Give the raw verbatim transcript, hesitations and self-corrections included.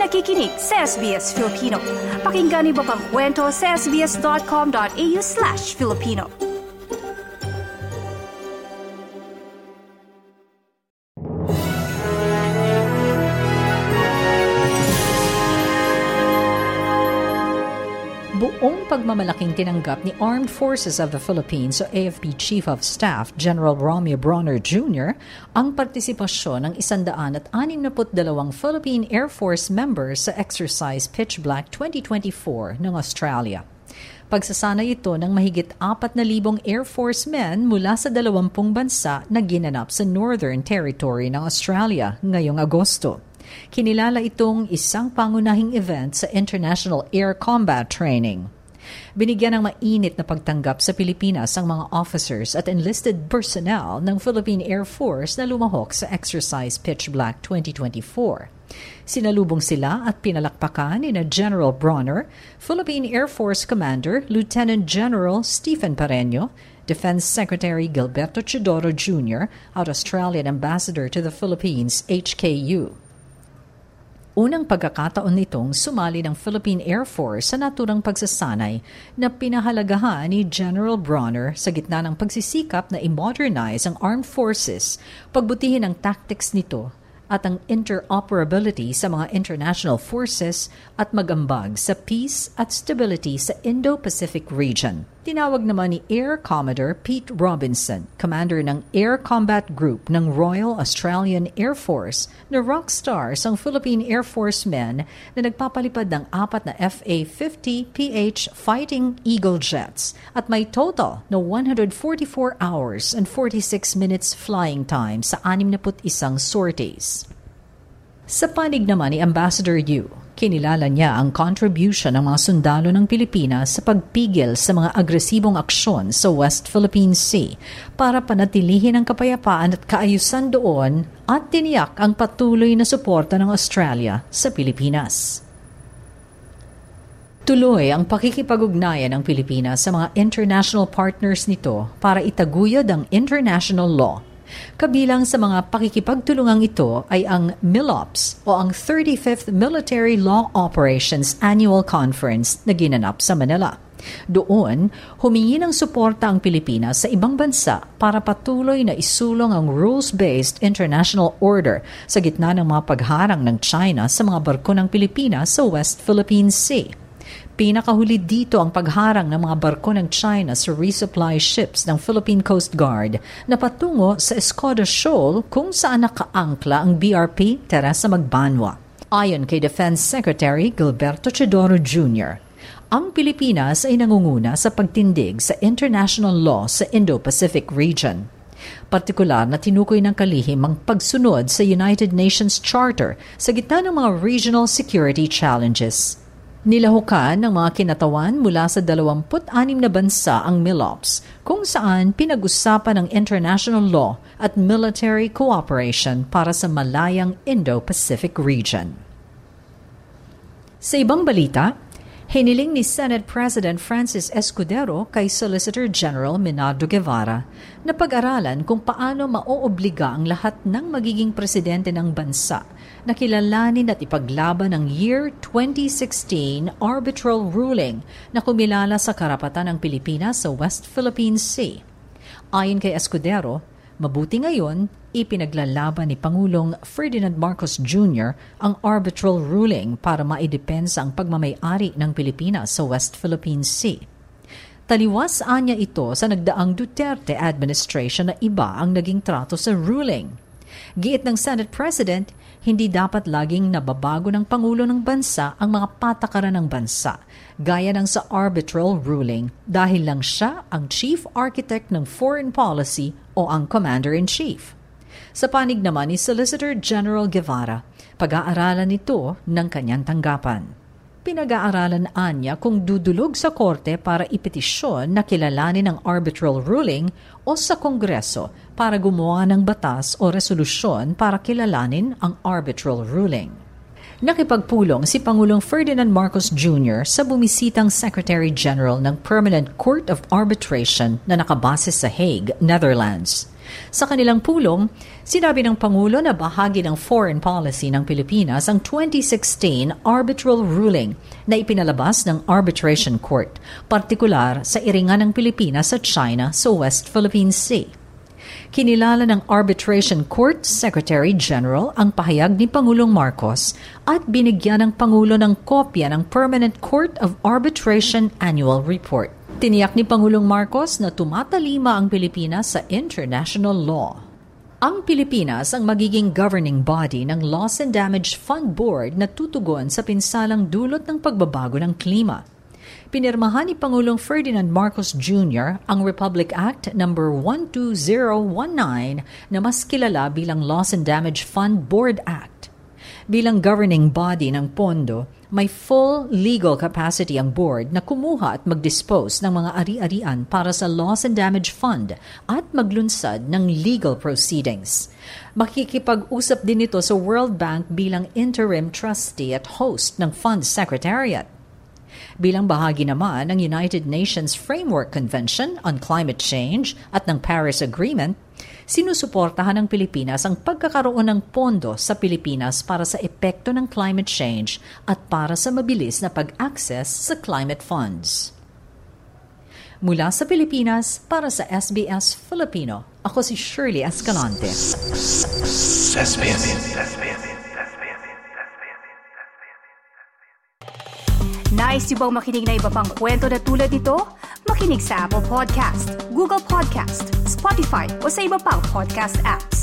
nakikinig sa S B S Filipino. Pakinggan niyo pa ang kwento sa sbs.com.au slash Filipino. Buong pagmamalaking tinanggap ni Armed Forces of the Philippines o A F P Chief of Staff General Romeo Brawner Junior ang partisipasyon ng one hundred sixty-two Philippine Air Force members sa Exercise Pitch Black twenty twenty-four ng Australia. Pagsasanay ito ng mahigit four thousand Air Force men mula sa twenty bansa na ginanap sa Northern Territory ng Australia ngayong Agosto. Kinilala itong isang pangunahing event sa International Air Combat Training. Binigyan ng mainit na pagtanggap sa Pilipinas ang mga officers at enlisted personnel ng Philippine Air Force na lumahok sa Exercise Pitch Black twenty twenty-four. Sinalubong sila at pinalakpakan ni na General Brawner, Philippine Air Force Commander Lieutenant General Stephen Pareño, Defense Secretary Gilberto Chidoro Junior at Australian Ambassador to the Philippines H K U. Unang pagkakataon nitong sumali ng Philippine Air Force sa naturang pagsasanay na pinahalagahan ni General Brawner sa gitna ng pagsisikap na i-modernize ang armed forces, pagbutihin ang tactics nito at ang interoperability sa mga international forces at magambag sa peace at stability sa Indo-Pacific region. Tinawag naman ni Air Commodore Pete Robinson, commander ng Air Combat Group ng Royal Australian Air Force, na rockstars ang Philippine Air Force men na nagpapalipad ng apat na F A fifty P H Fighting Eagle jets at may total na one hundred forty-four hours and forty-six minutes flying time sa sixty-one sorties. Sa panig naman ni Ambassador Yu, kinilala niya ang contribution ng mga sundalo ng Pilipinas sa pagpigil sa mga agresibong aksyon sa West Philippine Sea para panatilihin ang kapayapaan at kaayusan doon at tiniyak ang patuloy na suporta ng Australia sa Pilipinas. Tuloy ang pakikipag-ugnayan ng Pilipinas sa mga international partners nito para itaguyod ang international law. Kabilang sa mga pakikipagtulungang ito ay ang MILOPS o ang thirty-fifth Military Law Operations Annual Conference na ginanap sa Manila. Doon, humingi ng suporta ang Pilipinas sa ibang bansa para patuloy na isulong ang rules-based international order sa gitna ng mga pagharang ng China sa mga barko ng Pilipinas sa West Philippine Sea. Pinakahuli dito ang pagharang ng mga barko ng China sa resupply ships ng Philippine Coast Guard na patungo sa Escoda Shoal kung saan nakaangkla ang B R P Teresa Magbanwa. Ayon kay Defense Secretary Gilberto Chidoro Junior, ang Pilipinas ay nangunguna sa pagtindig sa international law sa Indo-Pacific region. Partikular na tinukoy ng kalihim ang pagsunod sa United Nations Charter sa gitna ng mga regional security challenges. Nilahukan ng mga kinatawan mula sa twenty-six na bansa ang MILOPS, kung saan pinag-usapan ang international law at military cooperation para sa malayang Indo-Pacific region. Sa ibang balita, hiniling ni Senate President Francis Escudero kay Solicitor General Menardo Guevara na pag-aralan kung paano maoobliga ang lahat ng magiging presidente ng bansa na kilalanin at ipaglaban ang year twenty sixteen arbitral ruling na kumilala sa karapatan ng Pilipinas sa West Philippine Sea. Ayon kay Escudero, mabuti ngayon, ipinaglalaban ni Pangulong Ferdinand Marcos Junior ang arbitral ruling para maidepensa ang pagmamay-ari ng Pilipinas sa West Philippine Sea. Taliwas anya ito sa nagdaang Duterte administration na iba ang naging trato sa ruling. Giit ng Senate President, hindi dapat laging nababago ng Pangulo ng bansa ang mga patakaran ng bansa, gaya ng sa arbitral ruling, dahil lang siya ang chief architect ng foreign policy o ang commander-in-chief. Sa panig naman ni Solicitor General Guevara, pag-aaralan nito ng kanyang tanggapan. Pinag-aaralan anya kung dudulog sa korte para ipetisyon na kilalanin ang arbitral ruling o sa Kongreso para gumawa ng batas o resolusyon para kilalanin ang arbitral ruling. Nakipagpulong si Pangulong Ferdinand Marcos Junior sa bumisitang Secretary General ng Permanent Court of Arbitration na nakabase sa Hague, Netherlands. Sa kanilang pulong, sinabi ng Pangulo na bahagi ng foreign policy ng Pilipinas ang twenty sixteen arbitral ruling na ipinalabas ng Arbitration Court, partikular sa iringan ng Pilipinas sa China sa West Philippine Sea. Kinilala ng Arbitration Court Secretary General ang pahayag ni Pangulong Marcos at binigyan ng Pangulo ng kopya ng Permanent Court of Arbitration Annual Report. Tiniyak ni Pangulong Marcos na tumatalima ang Pilipinas sa international law. Ang Pilipinas ang magiging governing body ng Loss and Damage Fund Board na tutugon sa pinsalang dulot ng pagbabago ng klima. Pinirmahan ni Pangulong Ferdinand Marcos Junior ang Republic Act number one two zero one nine na mas kilala bilang Loss and Damage Fund Board Act. Bilang governing body ng pondo, may full legal capacity ang board na kumuha at mag-dispose ng mga ari-arian para sa Loss and Damage Fund at maglunsad ng legal proceedings. Makikipag-usap din ito sa World Bank bilang interim trustee at host ng Fund Secretariat. Bilang bahagi naman ng United Nations Framework Convention on Climate Change at ng Paris Agreement, sinusuportahan ng Pilipinas ang pagkakaroon ng pondo sa Pilipinas para sa epekto ng climate change at para sa mabilis na pag-access sa climate funds. Mula sa Pilipinas, para sa S B S Filipino, ako si Shirley Escalante. Nice yung bang makinig na iba pang kwento na tulad ito? Makinig sa Apple Podcast, Google Podcast, Spotify o sa iba pang podcast apps.